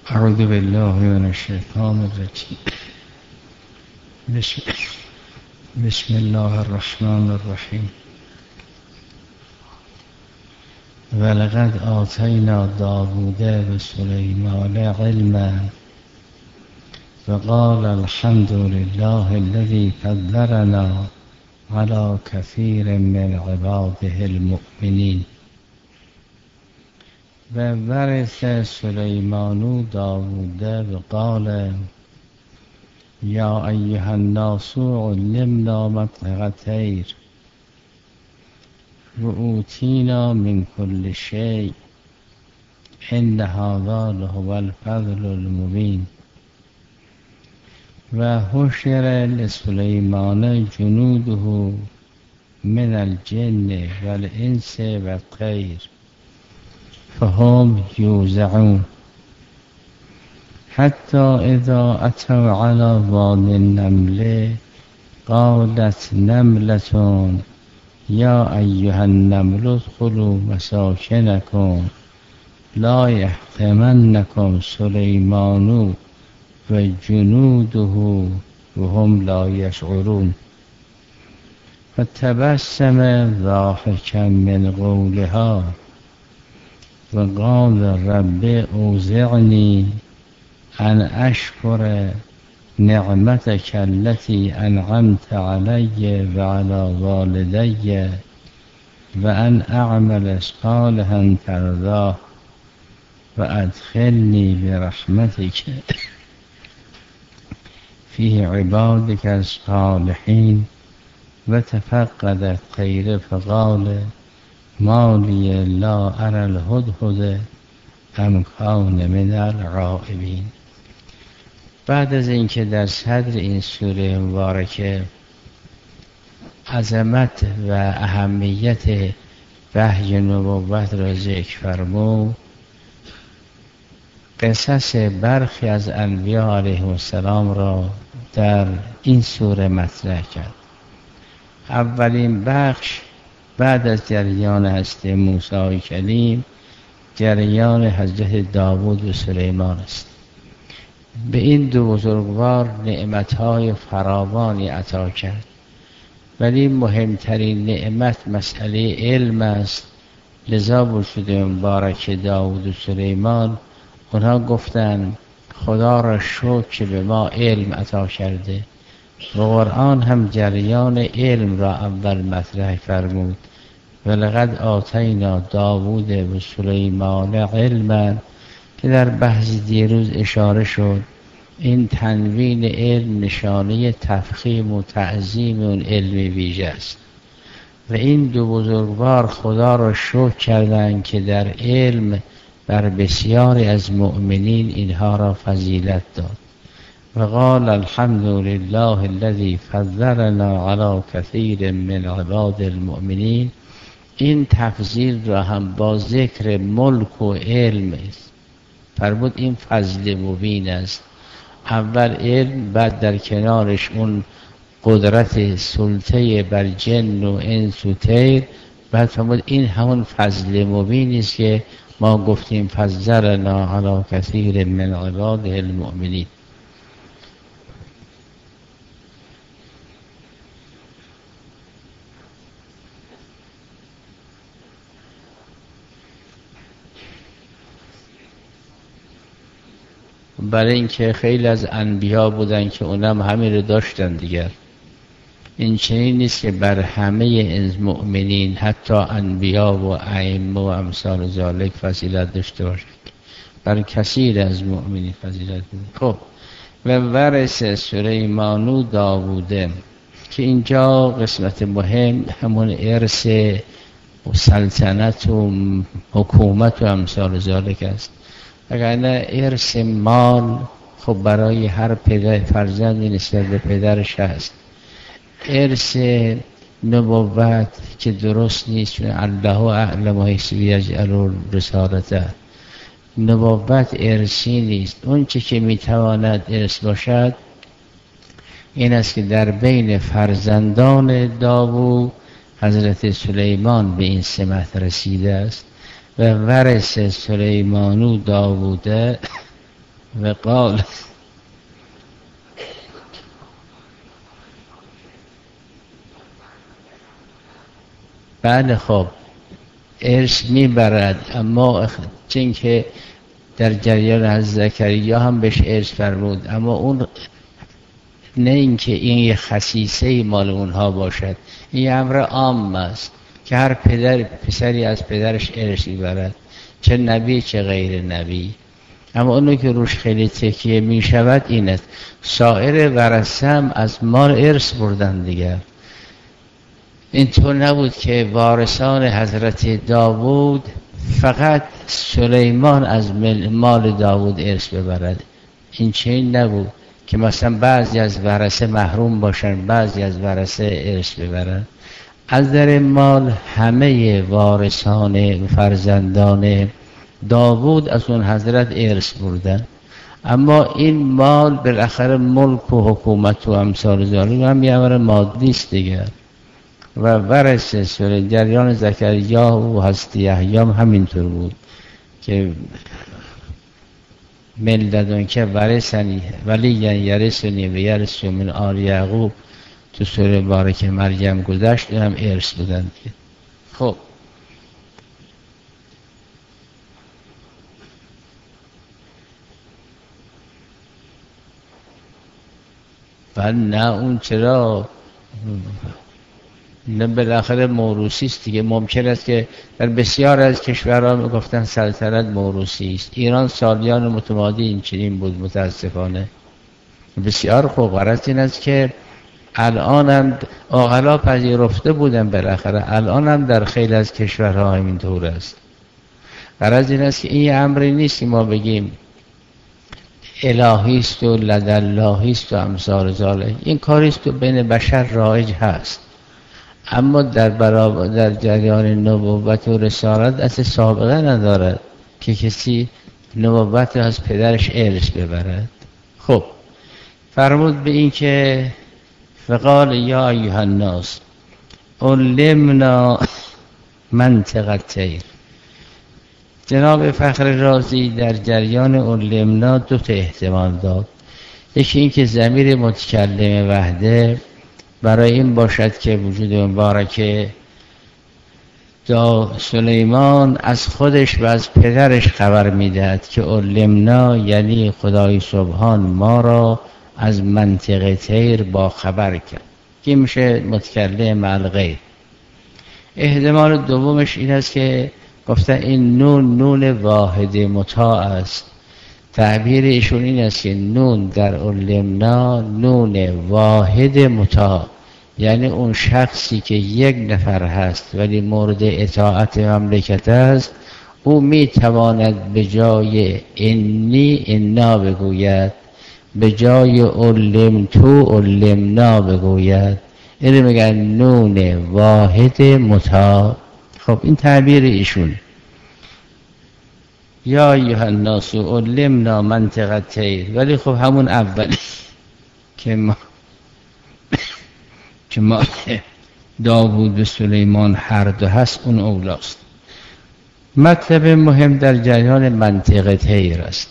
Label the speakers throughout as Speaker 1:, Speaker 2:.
Speaker 1: اعوذ بالله من الشیطان الرجیم. بسم الله الرحمن الرحیم. ولقد آتینا داوود و سلیمان علما وقال الحمد لله الذي فضلنا على كثير من عباده المؤمنين. و ورث سلیمان داوود و قال یا ایها الناس علمنا منطق الطیر و اوتینا من كل شيء ان هذا لهو الفضل المبین. و حشر لسلیمان جنوده من الجن والانس والطير فهم یوزعون حتی اذا اتوا على واد النمل قالت نملة یا ایها النمل ادخلوا مساکنکم لا یحطمنکم سلیمان و جنوده وهم لا یشعرون. فتبسم ضاحکا من قولها و قال رب اوزعنی ان اشکر نعمتك التي انعمت علي وعلى والدي وان اعمل صالحا ترضاه وادخلني برحمتك في عبادك الصالحين. وتفقد الطير فقال ما لي لا ارى الهدهد ام كان من الغائبين. بعد از اینکه در صدر این سوره مبارکه عظمت و اهمیت وحی نبوت را ذکر فرمود، قصص برخی از انبیاء علیهم السلام را در این سوره مطرح کرد. اولین بخش بعد از جریان هستی موسی کلیم جریان حضرت داوود و سلیمان است. به این دو بزرگوار نعمتهای فراوانی عطا کرد، ولی مهمترین نعمت مسئله علم است. لذا وجود مبارک داوود و سلیمان اونها گفتند خدا را شکر که به ما علم عطا کرده. و قرآن هم جریان علم را اول مطرح فرمود. ولقد آتینا داوود و سلیمان علما که در بحث دیروز اشاره شد. این تنوین علم نشانه تفخیم و تعظیم اون علم ویژه است و این دو بزرگوار خدا را شکر کردند که در علم بر بسیاری از مؤمنین اینها را فضیلت داد. و قال الحمد لله الذي فضلنا على كثير من عباد المؤمنین. این تفضیل را هم با ذکر ملک و علم است فرمود. این فضل مبین است. اول علم، بعد در کنارش اون قدرت سلطه بر جن و انس و طیر، بعد فرمود این همون فضل مبین است که ما گفتیم فضلنا علی کثیر من عباده المؤمنین. برای اینکه خیلی از انبیا بودن که اونم همین رو داشتن دیگر. این چنین نیست که بر همه مؤمنین حتی انبیا و ائمه و امثال ذالک فضیلت داشته باشد، بر کثیر از مؤمنین فضیلت بود. خب و ورث سلیمان داووده که اینجا قسمت مهم همون ارث و سلطنت و حکومت و امثال ذالک است. اگر نه ارث مال خب برای هر پدر فرزندی نسبت به پدرش هست. ارث نبوت که درست نیست، چون الله اعلم حیث یجعل رسالته. نبوت ارثی نیست. اون چه که میتواند ارث باشد این است که در بین فرزندان داوود حضرت سلیمان به این سمت رسیده است و ورث سلیمان داوود و قال بله خب ارث میبرد، اما چون که در جریان از زکریا هم بهش ارث فرمود، اما اون نه اینکه این یه خصیصه مال اونها باشد، این امر عام است که هر پسری از پدرش ارث میبرد، چه نبی چه غیر نبی. اما اونو که روش خیلی تکیه می شود این است سایر ورثه هم از مال ارث بردن دیگر. اینطور نبود که وارثان حضرت داوود فقط سلیمان از مال داوود ارث ببرد، این چنین نبود که مثلا بعضی از ورثه محروم باشن بعضی از ورثه ارث ببرن. از در مال همه وارثان فرزندان داوود از اون حضرت ارث بردن، اما این مال بالاخره ملک و حکومت و امثال ذالک هم یه امر مادی است دیگر. و ورثه سوره جریان زکریا و حضرت یحیی هم همینطور بود که ملددون که ورثنی ولی یرثنی و یرث من آل یعقوب تو سوره بارکه مریم گذشت، هم ارث بودن. خب و نه اون چرا نه بالاخره موروثی است دیگه. ممکن است که در بسیار از کشورها میگفتن سلطنت موروثی است. ایران سالیان متمادی این چنین بود متاسفانه. بسیار خوب. غرض این است که الان هم عاقلا پذیرفته بودن، بالاخره الان هم در خیلی از کشورها همینطور است. غرض این است که این امری نیست که ما بگیم الهی است و لداللهی است و امثال ذالک. این کاری است که بین بشر رایج هست، اما در جریان نبوت و رسالت اصل سابقه ندارد که کسی نبوت از پدرش ارث ببرد. خب فرمود به این که فقال یا ایها الناس علمنا منطق الطیر. جناب فخر رازی در جریان علمنا دو تا احتمال داد. یکی این که ضمیر متکلم وحده برای این باشد که وجود مبارکه سلیمان از خودش و از پدرش خبر میدهد که علمنا یعنی خدای سبحان ما را از منطق طیر با خبر کرد، که میشه متکلم مع الغیر. احتمال دومش این است که گفتن این نون واحد مطاع است. تعبیر ایشون این است که نون در علمنا نون واحد مطاع، یعنی اون شخصی که یک نفر هست ولی مورد اطاعت مملکت است، او میتواند به جای انی انا بگوید، به جای علمتو علمنا بگوید. اینو میگن نون واحد مطاع. خب این تعبیر ایشون. یا ایها الناس علمنا منطق الطیر، ولی خب همون اولی که ما داوود و سلیمان هر دو هست اون اولاست. مطلب مهم در جریان منطق طیر است.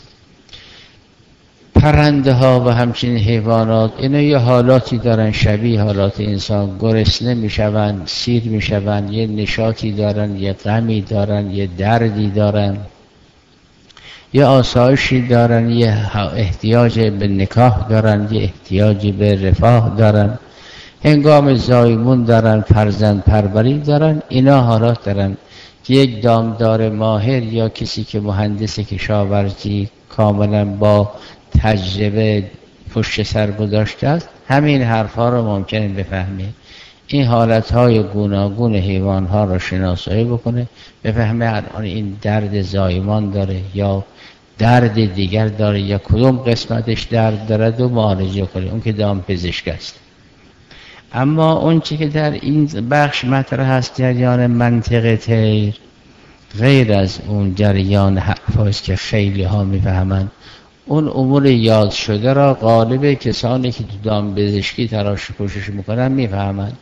Speaker 1: پرنده ها و همچنین حیوانات اینا یه حالاتی دارن شبیه حالات انسان. گرسنه میشون، سیر میشون، یه نشاطی دارن، یه غمی دارن، یه دردی دارن، یه آسایشی دارن، یه احتیاج به نکاح دارن، یه احتیاجی به رفاه دارن، هنگام زایمون دارن، فرزند پروری دارن. اینا حالات دارن که یک دامدار ماهر یا کسی که مهندس کشاورزی کاملا با تجربه پشت سر گذاشته است همین حرفها رو ممکنه بفهمه. این حالتهای گوناگون حیوانها رو شناسایی بکنه، بفهمه الان این درد زایمان داره یا درد دیگر داره یا کدوم قسمتش درد دارد و معالجه کنه. اون که دام پزشک است. اما اون چی که در این بخش مطرح هست جریان منطق طیر، غیر از اون جریان حرفاست که خیلی ها میفهمند. اون امور یاد شده را غالب کسانی که تو دام پزشکی تلاش کوشش میکنن میفهمند.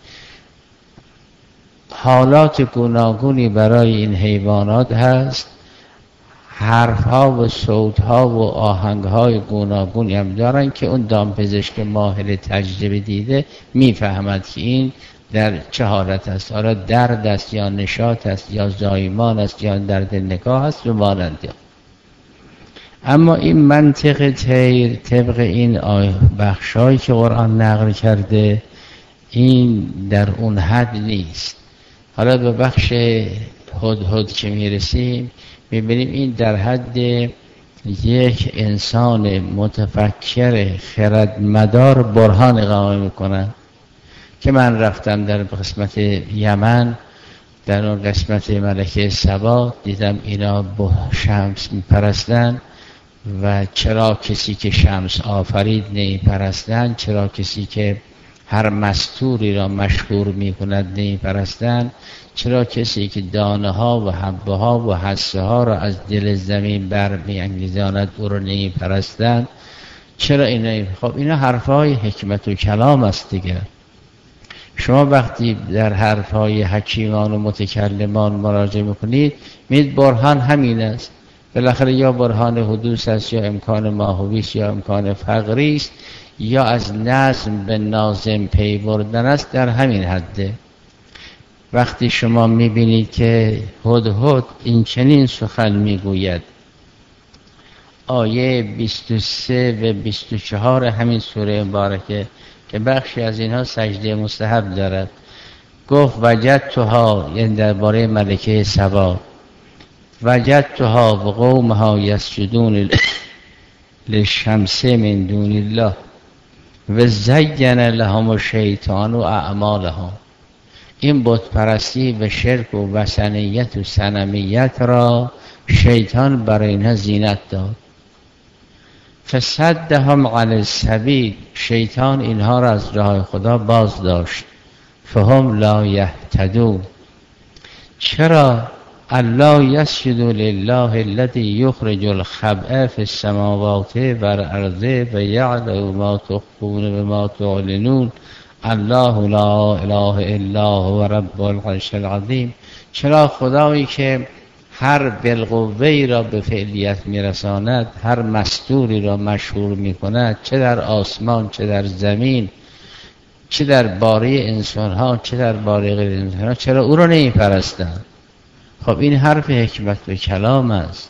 Speaker 1: حالات گوناگونی برای این حیوانات هست. حرفها و صوتها و آهنگهای گوناگونی هم دارن که اون دامپزشک ماهر تجربه دیده میفهمد که این در چه حالت است، آیا درد است یا نشاط است یا زایمان است یا درد نگاه است و مانند. اما این منطق طیر طبق این بخشایی که قرآن نقل کرده این در اون حد نیست. حالا به بخش هدهد که میرسیم میبینیم این در حد یک انسان متفکر خردمدار برهان اقامه میکنن که من رفتم در قسمت یمن، در اون قسمت ملکه سبا دیدم اینا با شمس میپرستن و چرا کسی که شمس آفرید نمیپرستن، چرا کسی که هر مستوری را مشهور میکند نمیپرستن، چرا کسی که دانه ها و حبه ها و حسه ها را از دل زمین برمی‌انگیزاند او را نمیپرستن، چرا اینا؟ خب اینا حرفای حکمت و کلام است دیگه. شما وقتی در حرفهای حکیمان و متکلمان مراجعه میکنید می‌بینید برهان همین است. بالاخره یا برهان حدوث است یا امکان ماهوی است یا امکان فقری است یا از نظم به ناظم پی بردن است، در همین حده. وقتی شما میبینید که هدهد این چنین سخن میگوید، آیه 23 و 24 همین سوره مبارکه که بخشی از اینها سجده مستحب دارد، گفت وجدتها، یعنی درباره ملکه سبا، وجدتها و قومها یسجدون للشمس من دون الله و زین لهم الشیطان و اعمالهم. این بت پرستی و شرک و وثنیت و صنمیت را شیطان برای اینها زینت داد. فصدهم عن السبیل، شیطان اینها را از راه خدا باز داشت. فهم لا یهتدون. چرا؟ الله یسجد لله الذی یخرج الخبء فی السماوات والارض و یعلم ما تخفون و ما تعلنون الله لا اله الا هو رب العرش العظیم. چرا خدایی که هر بالقوه‌ای را به فعلیت میرساند، هر مستوری را مشهور میکند، چه در آسمان چه در زمین، چه در باره انسانها چه در باره غیر انسانها، چرا او را نمیپرستند؟ خب این حرف حکمت و کلام است.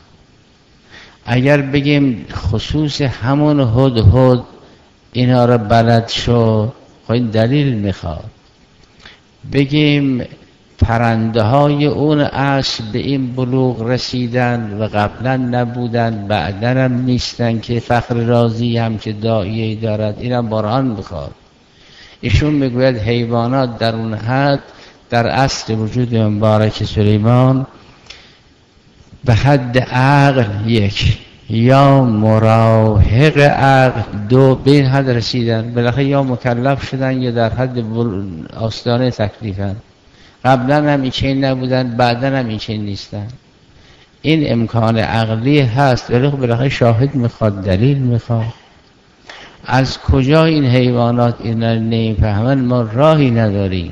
Speaker 1: اگر بگیم خصوص همون هدهد اینا را بلد شو، خب این دلیل میخواد. بگیم پرنده های اون عصر به این بلوغ رسیدن و قبلا نبودن بعدا هم نیستن که فخر رازی هم که داعیه‌ای دارد، این هم برهان میخواد. ایشون میگوید حیوانات در اون حد در اصل وجود مبارک سلیمان به حد عقل یک یا مراهق عقل دو به این حد رسیدن، بالاخره یا مکلف شدن یا در حد آستانه تکلیفن. قبلا هم این نبودن بعدا هم این نیستن. این امکان عقلی هست ولی بالاخره شاهد میخواد، دلیل میخواد. از کجا این حیوانات اینا نمیفهمن؟ ما راهی نداریم.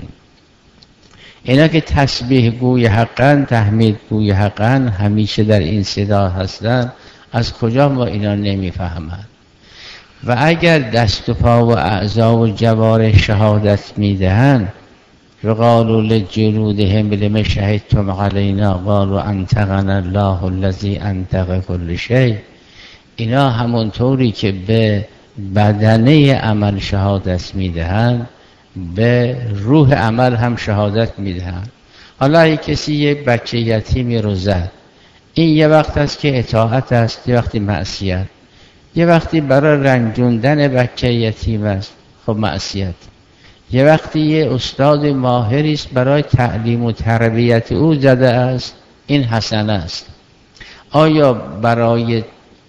Speaker 1: اینا که تسبیح گوی حقن، تحمید گوی حقن، همیشه در این صدا هستن، از کجا ما اینا نمیفهمن؟ و اگر دست و پا و اعضا و جوارح شهادت میدهن، وقالوا لجلودهم لم شهدتم علینا قالوا انطقنا الله الذی انطق کل شیء، اینا همونطوری که به بدنه عمل شهادت میدهن به روح عمل هم شهادت میدهن. حالا یک کسی یه بچه یتیمی رو زد، این یه وقت است که اطاعت است، یه وقتی معصیت، یه وقتی برای رنجوندن بچه یتیم است، خب معصیت، یه وقتی یه استاد ماهری است برای تعلیم و تربیت او زده است، این حسنه است. آیا برای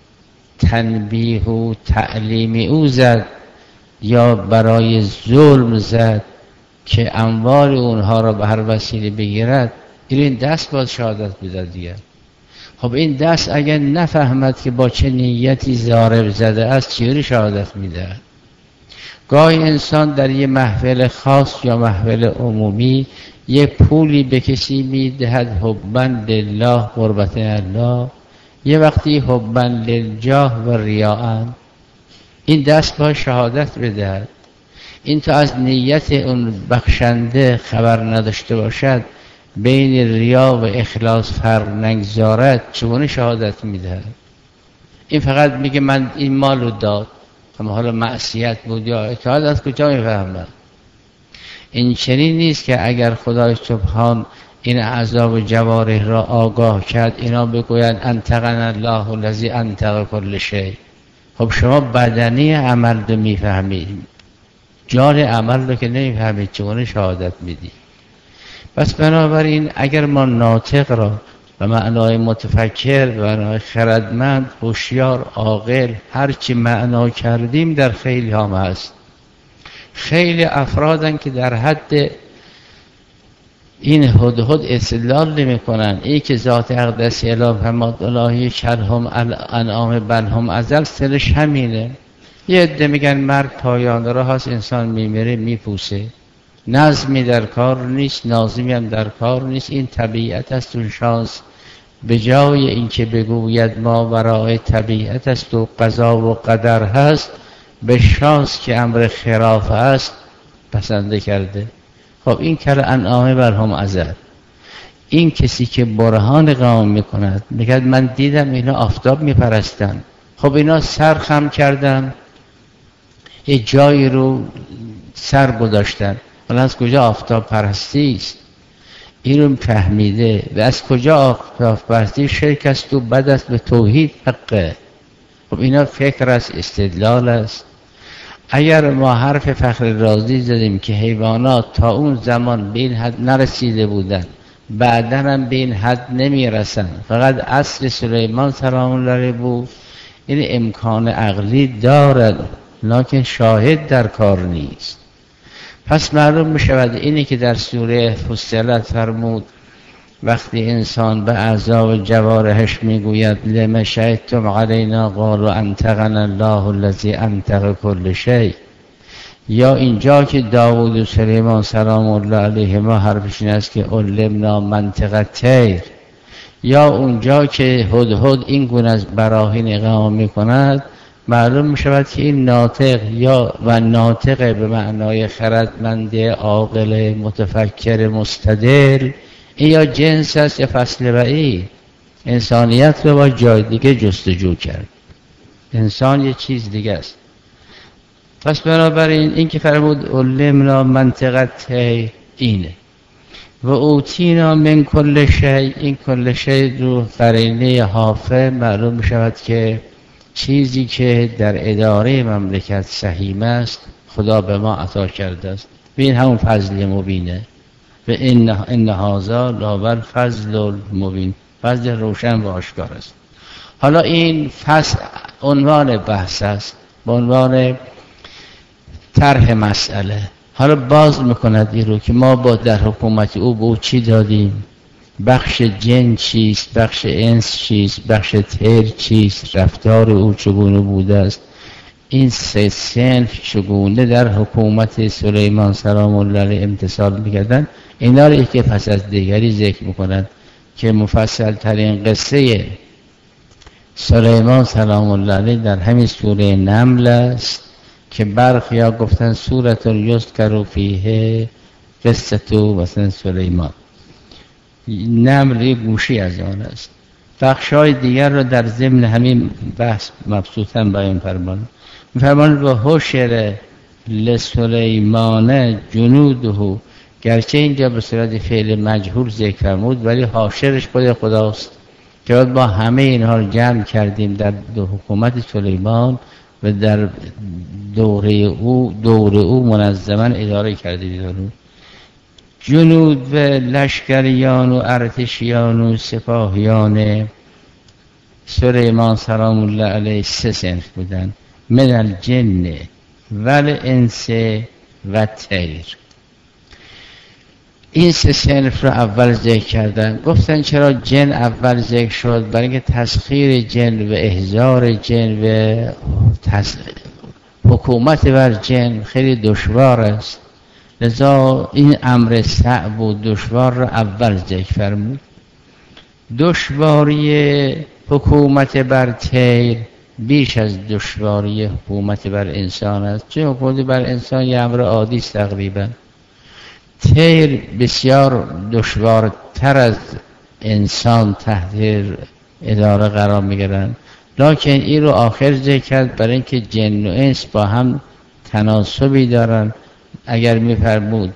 Speaker 1: تنبیه و تعلیم او زد یا برای ظلم زد که اموال اونها را به هر وسیله بگیرد؟ این دست باید شهادت بده دیگه. خب این دست اگر نفهمد که با چه نیتی ضارب زده است، چجوری شهادت میده؟ گاهی انسان در یه محفل خاص یا محفل عمومی یه پولی به کسی میدهد حباً لله قربت الله، یه وقتی حبا للجاه و ریاء، این دست با شهادت بدهد. این تا از نیت اون بخشنده خبر نداشته باشد، بین ریا و اخلاص فرق نگذارد، چگونه شهادت میدهد؟ این فقط میگه من این مالو داد، اما حالا معصیت بود یا اطاعت، از کجا میفهمد؟ این چنین نیست که اگر خدای سبحان این اعضا و جوارح را آگاه کرد، اینا بگوید انطقنا الله الذی انطق کل شیء. خب شما بدنی عمل رو میفهمید، جان عمل رو که نمیفهمید، چگونه شهادت میدی؟ پس بنابراین اگر ما ناطق را به معنای متفکر، به معنای خردمند، هوشیار، عاقل، هرچی معنا کردیم در خیلی هم هست. خیلی افرادن که در حد این هدهد استدلال نمی کنن. این که ذات اقدس اله فرمود الهی شرهم انعام بل هم ازل، سرش همینه. یه عده میگن مرگ پایان راه هست، انسان میمیره میپوسه، نظمی در کار نیست، ناظمی هم در کار نیست، این طبیعت است و شانس. به جای اینکه بگوید ما برای طبیعت است و قضا و قدر هست، به شانس که امر خراف است پسنده کرده. خب این کل انعامه برهم ازل. این کسی که برهان قائم میکند میگه من دیدم اینا آفتاب میپرستن، خب اینا سر خم کردن، یه جایی رو سر گذاشتن، حالا از کجا آفتاب پرستی است؟ این رو فهمیده. و از کجا آفتاب پرستی شرک است و بد است به توحید حقه. خب اینا فکر است، استدلال است. اگر ما حرف فخر رازی زدیم که حیوانات تا اون زمان به این حد نرسیده بودن، بعداً هم به این حد نمیرسن، فقط اصل سلیمان سلام الله علیه بود، این امکان عقلی دارد لکن شاهد در کار نیست. پس معلوم میشود اینی که در سوره فصلت فرمود وقتی انسان به اعضا و جوارحش میگوید لما شهدتم علینا قالوا انطقنا الله الذی انطق کل شیء، یا اینجا که داوود و سلیمان سلام الله علیهما حرفشون است که علمنا منطق الطیر، یا اونجا که هدهد این گونه از براهین اقامه میکند، معلوم میشود که این ناطق یا و ناطق به معنای خردمند، عاقل، متفکر، مستدل، این یا جنس است یا فصل بعید. انسانیت رو با جای دیگه جستجو کرد، انسان یه چیز دیگه است. پس بنابراین این که فرمود علمنا منطق الطیر اینه و اوتینا من کل شیء، این کل شیء رو قرینه حافظ معلوم میشود که چیزی که در اداره مملکت سهیم است خدا به ما عطا کرده است. این همون فضل مبینه و ان هذا لاول فضل مبین، فضل روشن و آشکار است. حالا این فصل عنوان بحث است، به عنوان طرح مسئله. حالا باز میکند این رو که ما با در حکومت او به او چی دادیم، بخش جن چیست، بخش انس چیست، بخش طیر چیست، رفتار او چگونه بوده است، این سه صنف چگونه در حکومت سلیمان سلام الله علیه امتثال میکردن، اینا رو یکی پس از دیگری ذکر میکنند که مفصل ترین قصه سلیمان سلام الله علیه در همین سوره نمل است که برخیا گفتن سورة یذکر فیه قصة مثلا سلیمان. نمل یک گوشی از آن است. بخشای دیگر را در ضمن همین بحث مبسوطاً بیان فرمان و حشر لسلیمان جنوده، گرچه اینجا به صورت فعل مجهول ذکر فرمود ولی حاشرش خداست که با همه اینها رو جمع کردیم در حکومت سلیمان و در دوره او منظما اداره کردیم. جنود و لشکریان و ارتشیان و سپاهیان سلیمان سلام الله علیه سه صنف بودن، من الجن و الانس و طیر. این سه صنف را اول ذکر کردن. گفتن چرا جن اول ذکر شد؟ برای اینکه تسخیر جن و احضار جن و حکومت بر جن خیلی دشوار است، لذا این امر صعب و دشوار را اول ذکر فرمود. دشواری حکومت بر طیر بیش از دشواری حکومت بر انسان است، چه حکومت بر انسان یه امر عادی است تقریبا. طیر بسیار دشوارتر از انسان تحت اداره قرار میگیرن، لکن این رو آخر ذکر کرد برای اینکه جن و انس با هم تناسبی دارن. اگر میفرمود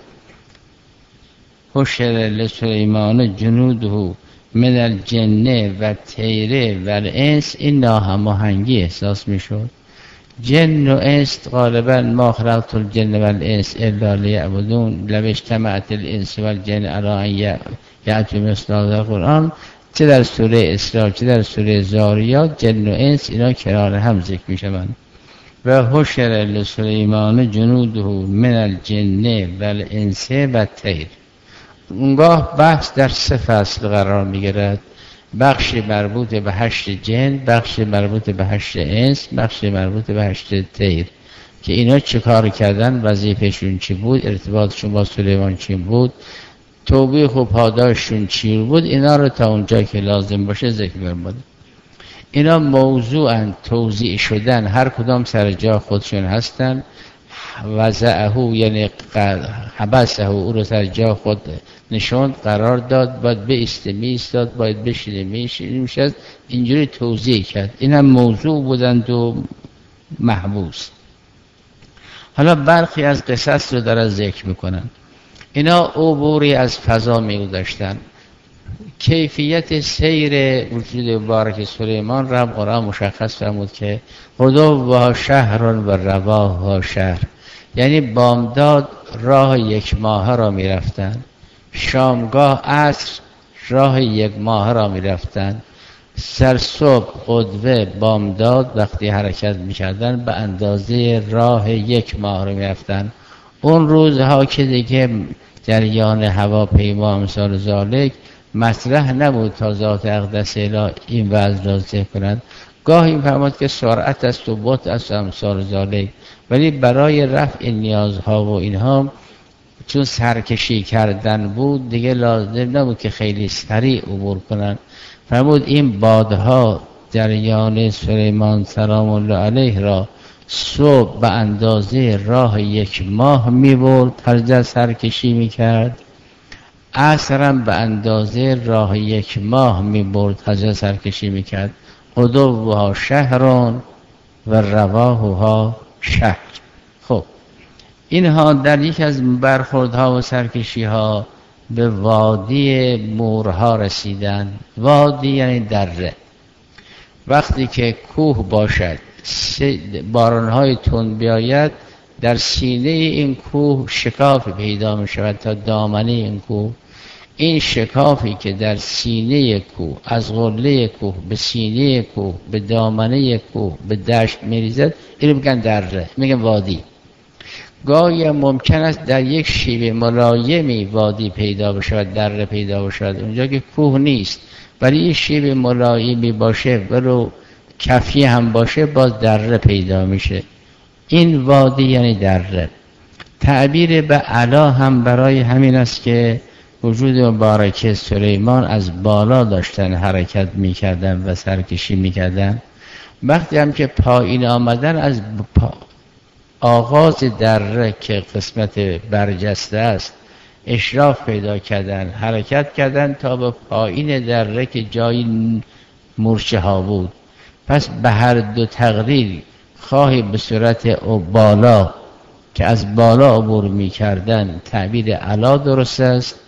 Speaker 1: حشر لسلیمان جنوده من الجن و طیر و الانس، این ناهماهنگی احساس میشد. جن و انس غالبا ما خلقت الجن و الانس الا لیعبدون لو اجتمعت الانس و الجن علی ان یأتوا مثل هذا القرآن، چه در سوره اسراء چه در سوره زاریات جن و انس اینا کنار هم ذکر میشوند. و حشر لسلیمان جنوده من الجن و الانس و طیر. اونگاه بحث در 3 فصل قرار میگیرد، بخش مربوط به 8 جن، بخش مربوط به 8 انس، بخش مربوط به 8 طیر، که اینا چه کار کردن، وظیفهشون چی بود، ارتباطشون با سلیمان چی بود، توبیخ و پاداششون چی بود، اینا رو تا اونجا که لازم باشه ذکر می‌کنم. اینا موضوعاً توزیع شدن، هر کدام سر جا خودشون هستن. وضعه یعنی حبسه، او رو سر جا خود نشوند، قرار داد، باید بایسته میایستاد، باید بشینه میشد، اینجوری توضیح کرد. این هم موضوع بودند و محبوس. حالا برخی از قصص رو داره ذکر میکنن. اینا عبوری از فضا میگذاشتن. کیفیت سیر وجود مبارک سلیمان را قرآن مشخص فرمود که غدوها شهر و رواها شهر، یعنی بامداد راه 1 ماهه را می رفتن، شامگاه عصر راه 1 ماهه را می رفتن، سرصبح غدوه بامداد وقتی حرکت می کردن به اندازه راه 1 ماه را می رفتن. اون روزها که دیگه جریان هواپیما امثال ذالک مطرح نبود تا ذات اقدس اله این وضع را ذکر کند. گاهی این فرمود که سرعت است و بطء است امثال ذالک، ولی برای رفع نیازها و اینها چون سرکشی کردن بود دیگه لازم نبود که خیلی سریع عبور کنن. فرمود این بادها جریان سلیمان سلام الله علیه را صبح به اندازه راه 1 ماه می برد، هر سرکشی می کرد، عصرم به اندازه راه 1 ماه می برد، هر سرکشی می کرد. غدوها شهران و رواها شهر. خب اینها در یک از برخوردها و سرکشیها به وادی مورها رسیدن. وادی یعنی دره. وقتی که کوه باشد بارانهای تند بیاید، در سینه این کوه شکاف پیدا می شود تا دامنه این کوه. این شکافی که در سینه کوه، از قله کوه به سینه کوه به دامنه کوه به دشت می ریزد، این رو میگن دره، میگن وادی. گاهی ممکن است در یک شیب ملایمی وادی پیدا بشود، دره پیدا بشود اونجا که کوه نیست، ولی این شیب ملایمی باشه ولو کفی هم باشه باز دره پیدا میشه. این وادی یعنی دره. تعبیر به علا هم برای همین است که وجود مبارک سلیمان از بالا داشتن حرکت میکردن و سرکشی میکردن. وقتی هم که پایین آمدن، از آغاز دره که قسمت برجسته است اشراف پیدا کردن، حرکت کردن تا به پایین دره که جای مورچه ها بود. پس به هر دو تقدیر، خواهی به صورت بالا که از بالا عبور می کردن تعبیر علا درست است،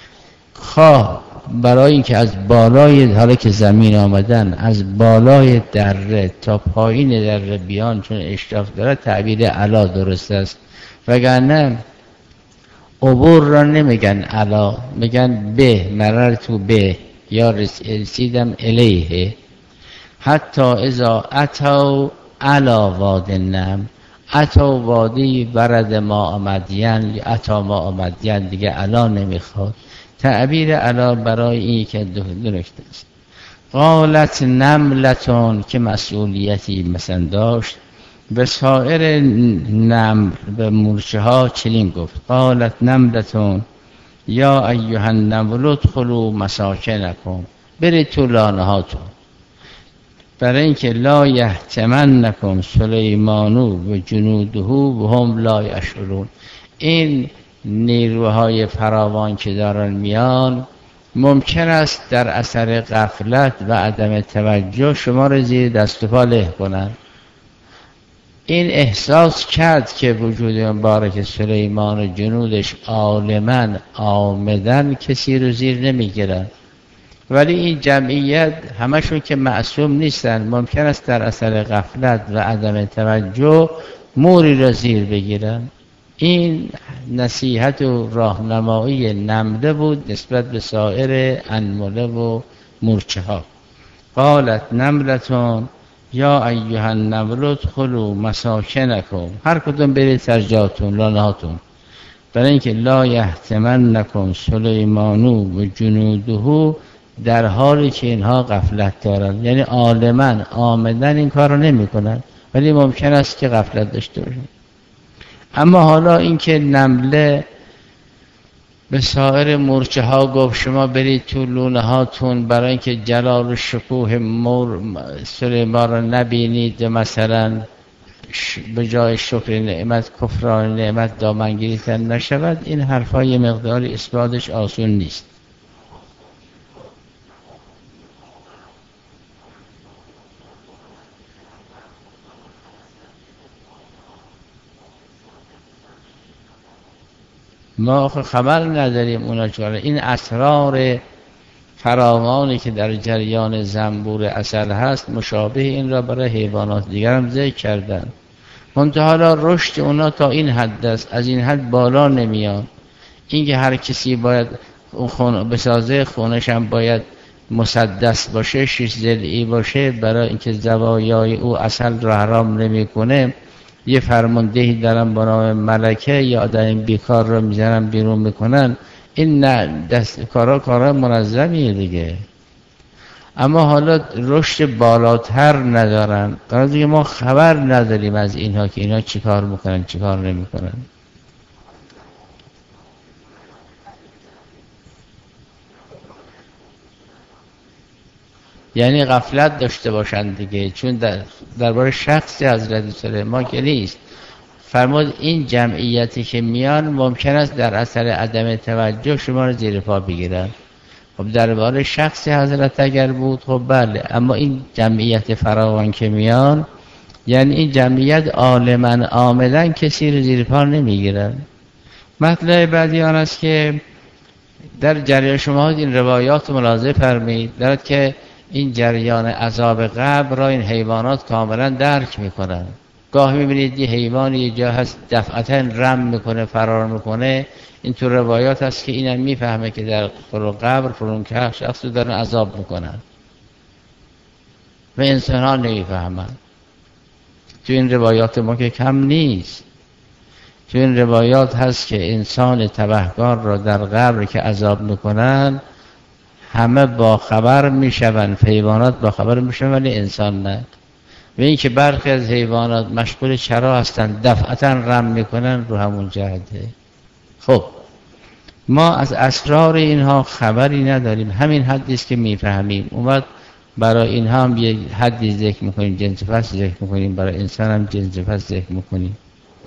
Speaker 1: خواه برای اینکه از بالای حالا که زمین آمدن از بالای دره تا پایین دره بیان چون اشراف داره تعبیر علا درست است. وگرنه عبور را نمیگن علا، میگن به، مررتو به یا رسیدم الیه. حتی اذا اتوا علا واد النمل، عطا وادی ورد ما مدین، عطا ما مدین دیگه علا نمیخواد. تعبیر علا برای این که دو نکته است. قالت نملتون که مسئولیتی مثلا داشت، به سایر نمل به مورچه ها چنین گفت: قالت نملتون یا ایها النمل ادخلوا مساکنکم، برید تو لانه هاتون. برای اینکه لا یحتمنکم سلیمان و جنوده و هم لا یشعرون. این نیروهای فراوان که دارن میان، ممکن است در اثر غفلت و عدم توجه شما را زیر دست و پا له کنن. این احساس کرد که وجود مبارک سلیمان و جنودش عالماً آمدن کسی رو زیر نمیگیرن، ولی این جمعیت همشون که معصوم نیستن، ممکن است در اثر غفلت و عدم توجه موری را زیر بگیرن. این نصیحت و راهنمایی نمله بود نسبت به سایر انمله و مورچه ها. قالت نملتون یا ایها النمل ادخلوا مساکنکم، هر کدوم برید در جاتون لانهاتون، برای اینکه لا یحتمنکم سلیمان و جنوده، در حالی که اینها غفلت دارن، یعنی عالماً آمدن این کار رو نمی کنن، ولی ممکن است که غفلت داشته باشن. اما حالا اینکه نمله به سایر مورچه ها گفت شما برید تو لونه هاتون برای اینکه جلال و شکوه سلیمان را نبینید و مثلا به جای شکر نعمت کفران نعمت دامنگیری نشود، این حرفای مقداری اثباتش آسون نیست. ما خبر نداریم اونا چاره. این اسرار فراوانی که در جریان زنبور عسل هست مشابه این را برای حیوانات دیگر هم ذکر کردن. منتها حالا رشد اونا تا این حد است، از این حد بالا نمیان. اینکه هر کسی باید اون بسازه خونش هم باید مسدس باشه، 6 ضلعی باشه، برای اینکه زوایای او عسل را حرام نمیکنه. یه فرماندهی دارن با نام ملکه، یا آدم بیکار رو میزنن بیرون میکنن. این نه دست کارا منظمیه دیگه. اما حالا رشد بالاتر ندارن، قرار دیگه ما خبر نداریم از اینها که اینها چی کار میکنن چی کار نمیکنن. یعنی غفلت داشته باشند دیگه، چون درباره شخصی حضرت سلیمان که نیست. فرمود این جمعیتی که میان ممکن است در اثر عدم توجه شما رو زیر پا بگیرن. خب درباره شخصی حضرت اگر بود خب بله، اما این جمعیت فراوان که میان، یعنی این جمعیت عالماً آمدن کسی رو زیر پا نمیگیرن. مطلب بعدی آن است که در جریان شما این روایات ملاحظه فرمایید دارد که این جریان عذاب قبر را این حیوانات کاملا درک میکنن. گاهی میبینید یه حیوان یه جا هست دفعتا رم میکنه فرار میکنه، این تو روایات هست که اینم میفهمه که در قبر فرونکه شخص رو دارن عذاب میکنن و انسان ها نمیفهمن. تو این روایات ما که کم نیست. تو این روایات هست که انسان تبهکار را در قبر که عذاب میکنن همه با خبر میشون، حیوانات با خبر میشون ولی انسان نه. و این که برخی از حیوانات مشغول چرا هستن دفعتا رم میکنن رو همون جهده. خب ما از اسرار اینها خبری نداریم، همین حدی است که میفهمیم. اومد برای اینها هم یه حدی ذکر میکنیم، جنس فصل ذکر میکنیم، برای انسان هم جنس فصل ذکر میکنیم.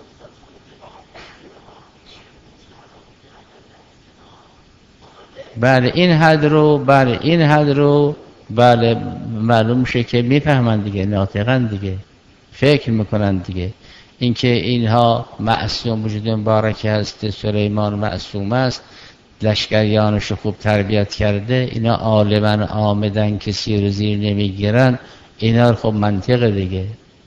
Speaker 1: بله این حد رو بله معلوم شه که میفهمن دیگه، ناطقن دیگه، فکر میکنن دیگه. اینکه اینها معصوم وجود مبارک هست، سلیمان معصوم است، لشکریانش خوب تربیت کرده، اینا عالماً آمدن کسی رو زیر نمیگیرن، اینا خب منطقه دیگه.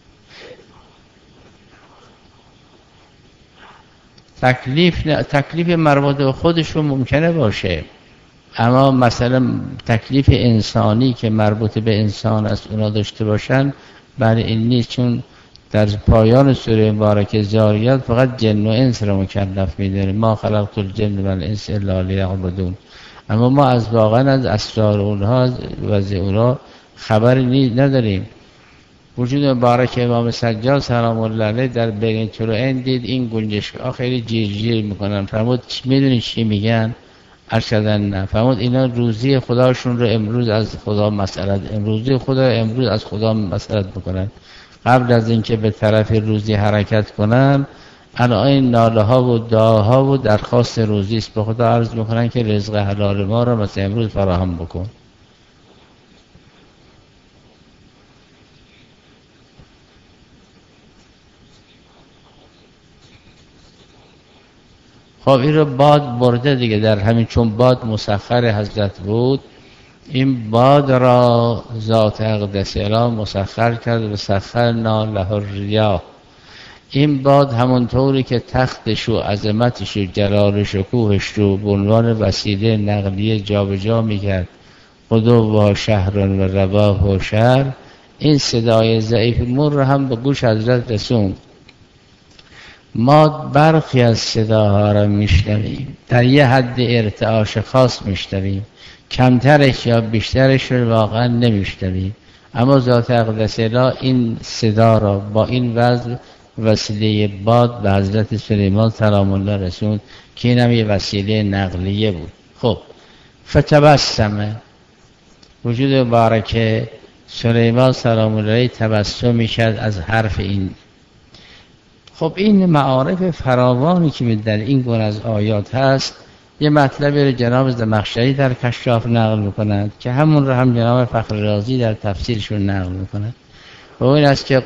Speaker 1: تکلیف مربوط به خودشون ممکنه باشه، اما مثلا تکلیف انسانی که مربوط به انسان است اونا داشته باشن بله این نیست. چون در پایان سوره مبارکه ذاریات فقط جن و انس را مکلف می‌داره، ما خلقت الجن و الانس الا لیعبدون. اما ما از واقعا از اسرار اونها وضع اونها خبری نداریم. وجود مبارک امام سجاد سلام الله علیه در بین طلوعین دید این گنجشک‌ها خیلی جیر جیر میکنن. فرمود میدونی چی میگن؟ ارشدن نه. فرمود اینا روزی خداشون رو امروز از خدا مسئلت، روزی خدا امروز از خدا مسئلت بکنن. قبل از اینکه به طرف روزی حرکت کنن، الان این ناله ها و دعاها و درخواست روزی است. به خدا عرض میکنن که رزق حلال ما رو مثلا امروز فراهم بکن. خب این رو باد برده دیگه، در همین چون باد مسخر حضرت بود، این باد را ذات اقدس اله مسخر کرد و سخرنا له الریاح. این باد همونطوری که تختش و عظمتش و جلال و شکوهش رو به عنوان وسیله نقلیه جابجا میکرد، غدو و شهر و رباح و شهر، این صدای ضعیف مور رو هم به گوش حضرت رسوند. ما برخی از صداها را میشنویم، در یه حد ارتعاش خاص میشنویم، کمترش یا بیشترش رو واقعا نمیشنویم. اما ذات اقدس اله این صدا را با این وسیله باد به حضرت سلیمان سلام الله رسوند که این هم یه وسیله نقلیه بود. خب فتبسمه، وجود مبارک سلیمان سلام الله علیه تبسم میشد از حرف این. خب این معارف فراوانی که در این گونه از آیات هست، یه مطلبی رو جناب زمخشری در کشاف نقل میکنند که همون رو هم جناب فخر رازی در تفسیرشون نقل میکنند. و این است که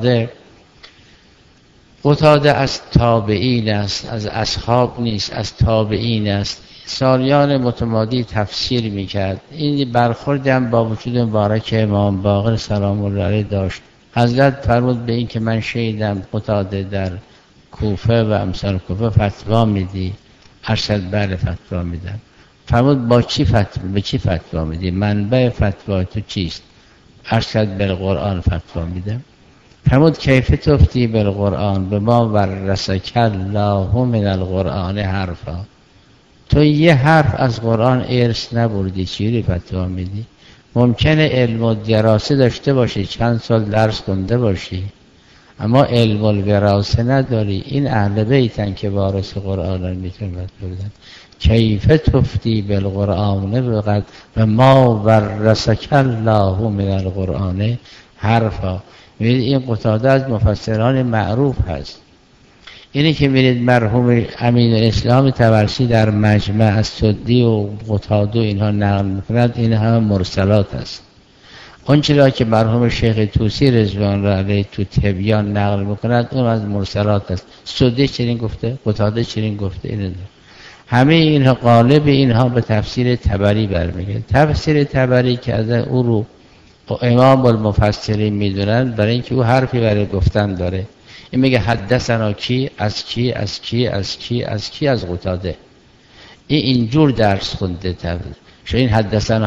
Speaker 1: قتاده از تابعین است، از اصحاب نیست، از تابعین است. سالیان متمادی تفسیر میکرد. این برخورد هم با وجود مبارک امام باقر سلام الله علیه داشت. حضرت فرمود به این که من شهیدم قتاده در کوفه و امثال کوفه فتوا میدی؟ ارشد بله فتوا میدم. فرمود با چی فتوا، به چی فتوا میدی؟ منبع فتوا تو چیست؟ ارشد بالقرآن فتوا میدم. فرمود کیف تفتی بالقرآن؟ به ما ورثک الله من القرآن حرفا. تو یه حرف از قرآن ارث نبردی، چیری فتوا میدی؟ ممکنه علم و دراسه داشته باشی، چند سال درس خونده باشی، اما علم الوراثه نداری. این اهل بیتن که وارث قرآن میتونن بردن. کیف تفتی بالقرآن بقد و ما ورثک الله من القرآن حرفا. میرید این قتاده از مفسران معروف هست. اینی که میرید مرحوم امین الاسلام طبرسی در مجمع از سدی و قتاده اینها نقل میکنند، این همه مرسلات است. اون چرا که مرحوم شیخ طوسی رضوان الله علیه تو تبیان نقل میکند، اون از مرسلات است. سدی چنین گفته، قتاده چنین گفته. این همه اینها قالب اینها به تفسیر طبری برمیگرده. تفسیر طبری که از او رو امام المفسرین میدونن، برای اینکه او حرفی برای گفتن داره. این میگه حدثنا کی از کی از کی از کی از کی از قتاده. اینجور درس خونده شو. این حدثنا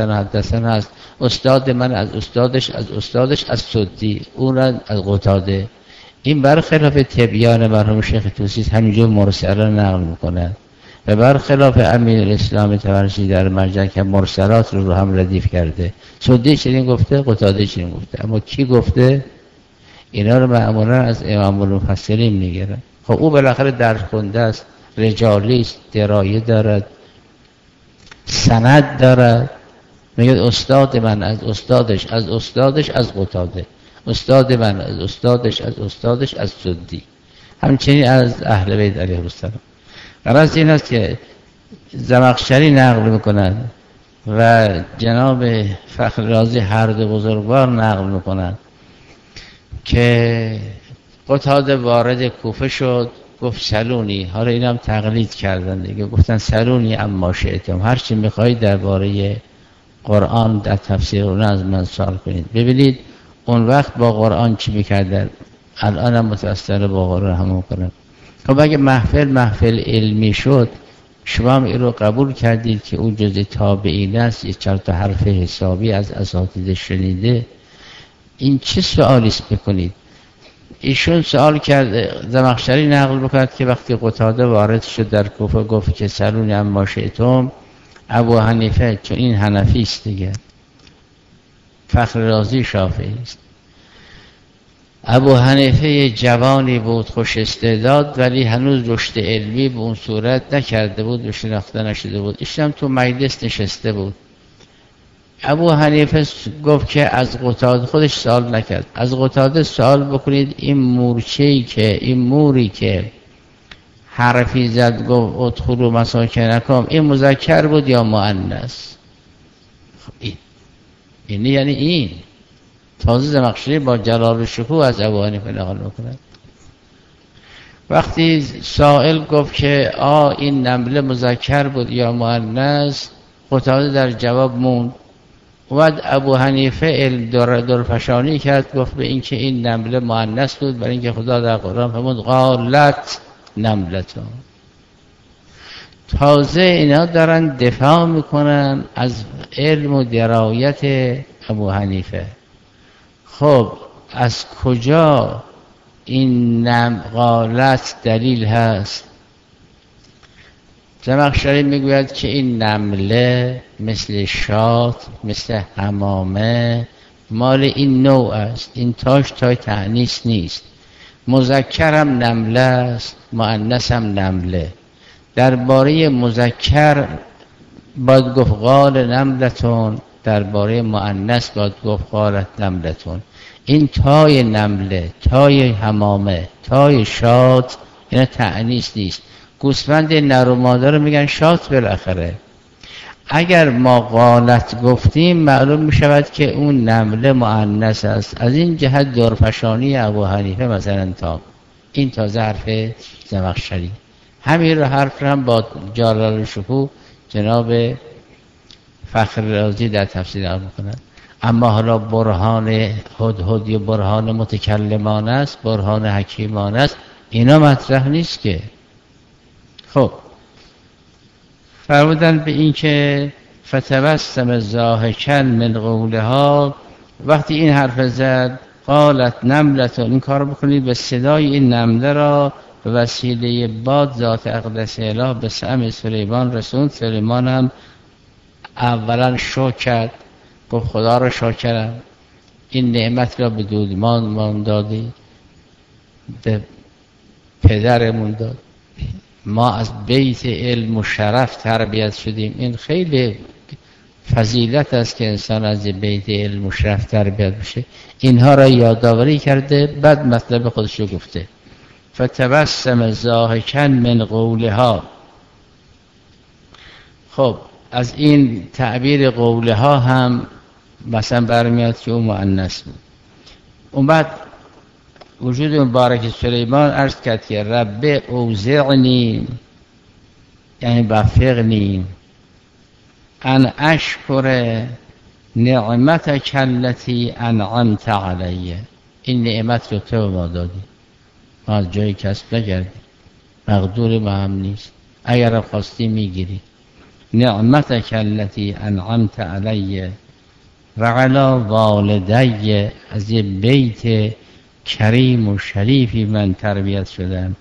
Speaker 1: هست. استاد من از استادش از استادش از سدی، اون از قتاده. این برخلاف تبیان مرحوم شیخ طوسی همینجور مرسلات نقل میکنه و برخلاف امین الاسلام طبرسی در مرجع که مرسلات رو هم ردیف کرده. سدی چنین گفته، قتاده چنین گفته، اما کی گفته؟ اینا رو معمولا از امام المفسرین میگیرن. خب او بالاخره درس خونده است، رجالی است، درایه دارد، سند دارد. میگه استاد من از استادش از استادش از قتاده، استاد من از استادش از استادش از سدی، همچنین از اهل بیت علیهم السلام. غرض این است که زمخشری نقل میکنند و جناب فخر رازی هر دو بزرگوار نقل میکنند که قتاده وارد کوفه شد، گفت سلونی. حالا اینا هم تقلید کردن دیگه، گفتن سلونی اما شئتم، هر چی میخواهید درباره قرآن در تفسیر اون از من سوال کنید. ببینید اون وقت با قرآن چی میکردن، الان هم متأثر با قرآن همون کنن. خب اگه محفل علمی شد، شما هم این رو قبول کردید که اون جز تابعین است، یه 4 تا حرف حسابی از اساتید شنیده، این چه سوالی است بکنید؟ ایشون سوال کرد، زمخشری نقل بکرد که وقتی قتاده وارد شد در کوفه گفت که سلونی اما شئتم، ابو حنیفه، چون این حنفی است دیگه، فخر رازی شافعی است، ابو حنیفه جوانی بود، خوش استعداد، ولی هنوز رشد علمی به اون صورت نکرده بود و شناخته نشده بود. ایشم تو مجلس نشسته بود. ابو حنیفه گفت که از قتاده، خودش سوال نکرد، از قتاده سوال بکنید این مورچه‌ای که، این موری که حرفی زد گفت ادخلوا مساکنکم، این مذکر بود یا مؤنث؟ یعنی این تازه زمخشری با جلال الشکوه از ابو حنیفه نقل میکنه. وقتی سائل گفت که این نمله مذکر بود یا مؤنث، قتاده در جواب موند. بعد ابو حنیفه درفشانی کرد، گفت به این که این نمله مؤنث بود، برای اینکه خدا در قرآن فرمود قالت نملتون. تازه اینا دارن دفاع میکنن از علم و درایت ابو حنیفه. خب از کجا این قالت دلیل هست؟ زمخشری میگوید که این نمله مثل شات، مثل حمامه، مال این نوع است. این تاش تای تأنیث نیست. مذکر هم نمله است، مؤنث هم نمله. درباره مذکر باید گفت قال نملتون، درباره مؤنث باید گفت قالت نملتون. این تای نمله، تای حمامه، تای شات، اینا تأنیث نیست. گوسفند نر و مادر رو میگن شات بالاخره. اگر ما قالت گفتیم معلوم میشود که اون نمله مؤنث است. از این جهت درفشانی ابو حنیفه مثلا این تازه حرف زمخشری. همین رو حرف هم با جلال الشکوه جناب فخر رازی در تفسیر نقل میکنند. اما حالا برهان هدهد یا برهان متکلمان است، برهان حکیمان است، اینا مطرح نیست که. خب فرمودن به این که فتبسم ضاحکا من قولها، وقتی این حرف زد قالت نملتون، این کار بکنید به صدای این نمله را به وسیله باد ذات اقدس اله به سمع سلیمان رسوند. سلیمان هم اولا شکر کرد، گفت خدا را شاکرم، این نعمت را به دودمان دادی، به پدرمون داد، ما از بیت علم و شرف تربیت شدیم. این خیلی فضیلت است که انسان از بیت علم و شرف تربیت بشه. اینها را یادآوری کرده، بعد مطلب خودش رو گفته. فتبسم ضاحکا من قولها. خب از این تعبیر قولها هم مثلا برمیاد که اون مؤنث بود. اون بعد وجود مبارک سلیمان عرض کرد که رب اوزعنی، یعنی وفقنی، ان اشکر نعمتک التی انعمت علیه، این نعمت رو تو ما دادی، ما از جایی کسب نکردیم، مقدور ما هم نیست، اگر خواستی میگیری. نعمتک التی انعمت علیه و علی والدی، از یه بیت کریم و شریفی من تربیت شدم.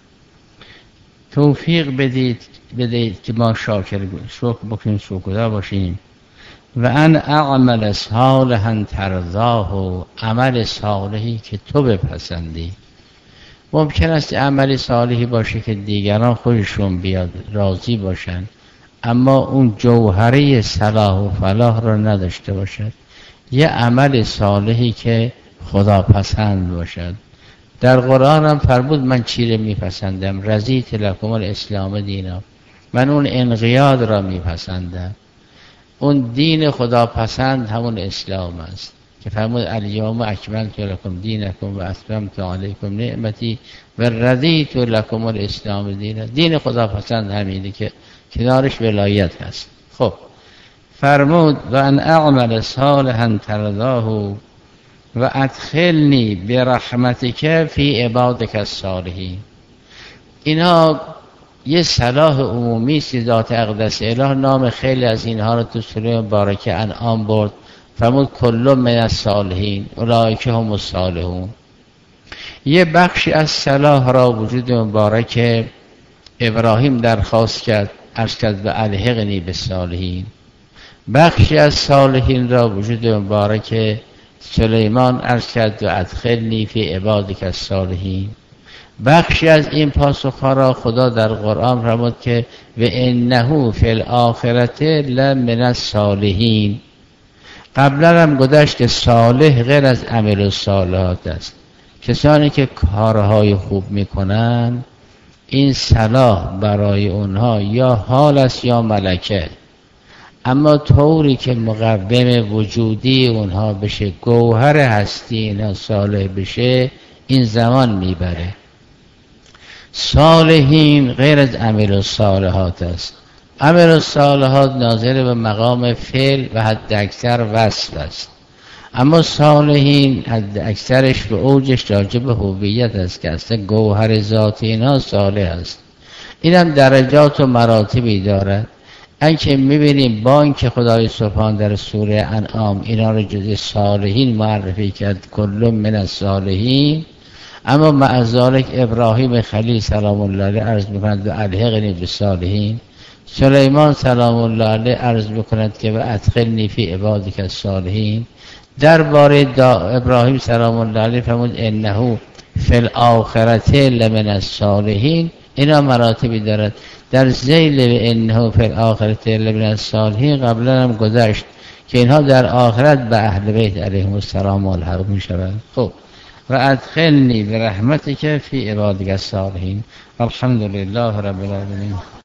Speaker 1: توفیق بدید که ما شکر بکنیم، شکرگزار باشیم. و ان اعمل صالحا ترضاه، و عمل صالحی که تو بپسندی. ممکن است عمل صالحی باشه که دیگران خودشون بیاد راضی باشن، اما اون جوهره صلاح و فلاح رو نداشته باشد. یه عمل صالحی که خدا پسند باشد. در قرآن هم فرمود من چی رو میپسندم؟ رضیت لکم الاسلام دینا، من اون انقیاد را میپسندم. اون دین خدا پسند همون اسلام است که فرمود الیوم اکملت لکم دینکم و اتممت علیکم نعمتی و رضیت لکم الاسلام دینا. دین خدا پسند همینه که کنارش ولایت هست. خب فرمود و ان اعمل صالحا ترضاه و ادخلنی برحمتک فی عبادک الصالحین. اینها یه صلاح عمومی است. ذات اقدس اله نام خیلی از اینها رو تو سوره مبارکه انعام برد، فرمود کل من الصالحین اولئک هم الصالحون. یه بخشی از صلاح را وجود مبارک ابراهیم درخواست کرد، عرض کرد و الحقنی بالصالحین. بخشی از صالحین را وجود مبارک سلیمان عرض کرد و ادخلنی فی عبادک الصالحین. بخشی از این پاسخها را خدا در قرآن فرمود که و انه فی الاخرة لمن الصالحین. قبلا هم گذشت که صالح غیر از عمل الصالحات است. کسانی که کارهای خوب میکنن این صلاح برای اونها یا حال است یا ملکه، اما طوری که مقوم وجودی اونها بشه، گوهر هستی اینا صالح بشه، این زمان میبره. صالحین غیر از عمل الصالحات است. عمل الصالحات ناظر به مقام فعل و حد اکثر وصف است، اما صالحین حد اکثرش به اوجش راجع به هویت است که اصلا گوهر ذات اینا صالح است. اینم درجات و مراتبی دارد. اینکه میبینیم با اینکه خدای سبحان در سوره انعام اینا رو جز صالحین معرفی کرد، کل من الصالحین، اما مع ذلک ابراهیم خلیل سلام الله علیه عرض میکند و الحقنی بالصالحین. سلیمان سلام الله علیه عرض میکند که و ادخلنی فی عبادک الصالحین. درباره ابراهیم سلام الله علیه فرمود انه فی الاخرة لمن الصالحین. اینا مراتبی دارد. در ذیل انه فی الاخرة لمن الصالحین قبلا هم گذشت که اینها در آخرت به اهل بیت علیهم السلام ملحق میشوند. خب و ادخلنی برحمتک فی عبادک الصالحین. الحمد لله رب العالمین.